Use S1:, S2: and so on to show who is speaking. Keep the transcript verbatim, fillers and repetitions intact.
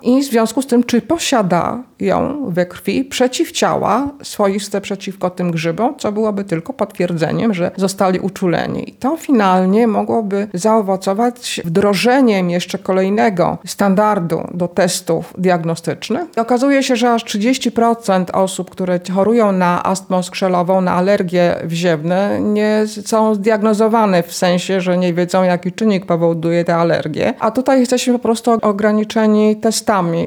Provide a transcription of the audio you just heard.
S1: i w związku z tym, czy posiada ją we krwi przeciwciała swoiste przeciwko tym grzybom, co byłoby tylko potwierdzeniem, że zostali uczuleni. I to finalnie mogłoby zaowocować wdrożeniem jeszcze kolejnego standardu do testów diagnostycznych. I okazuje się, że aż trzydzieści procent osób, które chorują na astmę skrzelową, na alergie wziewne, nie są zdiagnozowane w sensie, że nie wiedzą, jaki czynnik powoduje tę alergię. A tutaj jesteśmy po prostu ograniczeni testami.